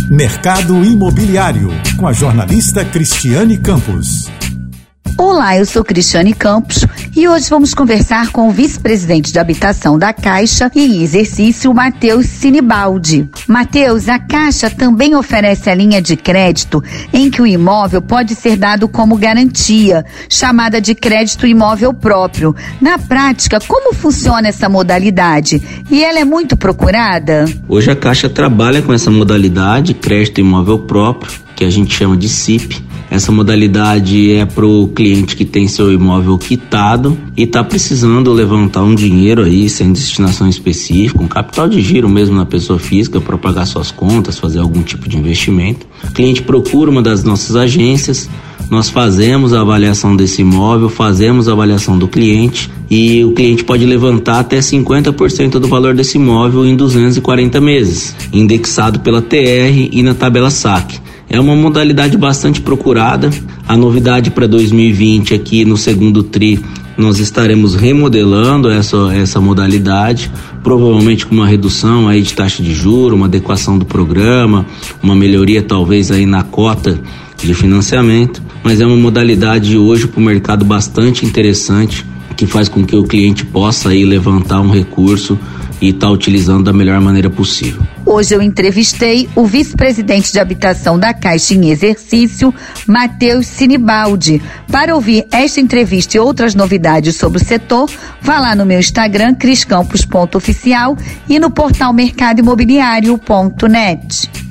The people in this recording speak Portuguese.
Mercado Imobiliário, com a jornalista Cristiane Campos. Olá, eu sou Cristiane Campos e hoje vamos conversar com o vice-presidente de habitação da Caixa e em exercício, Matheus Sinibaldi. Matheus, a Caixa também oferece a linha de crédito em que o imóvel pode ser dado como garantia, chamada de crédito imóvel próprio. Na prática, como funciona essa modalidade? E ela é muito procurada? Hoje a Caixa trabalha com essa modalidade, crédito imóvel próprio, que a gente chama de CIP. Essa modalidade é para o cliente que tem seu imóvel quitado e está precisando levantar um dinheiro aí, sem destinação específica, um capital de giro mesmo na pessoa física para pagar suas contas, fazer algum tipo de investimento. O cliente procura uma das nossas agências, nós fazemos a avaliação desse imóvel, fazemos a avaliação do cliente e o cliente pode levantar até 50% do valor desse imóvel em 240 meses, indexado pela TR e na tabela SAC. É uma modalidade bastante procurada. A novidade para 2020 aqui no segundo TRI, nós estaremos remodelando essa modalidade, provavelmente com uma redução aí de taxa de juros, uma adequação do programa, uma melhoria talvez aí na cota de financiamento, mas é uma modalidade hoje para o mercado bastante interessante, que faz com que o cliente possa aí levantar um recurso e estar utilizando da melhor maneira possível. Hoje eu entrevistei o vice-presidente de habitação da Caixa em exercício, Matheus Sinibaldi. Para ouvir esta entrevista e outras novidades sobre o setor, vá lá no meu Instagram, criscampos.oficial e no portal mercadoimobiliario.net.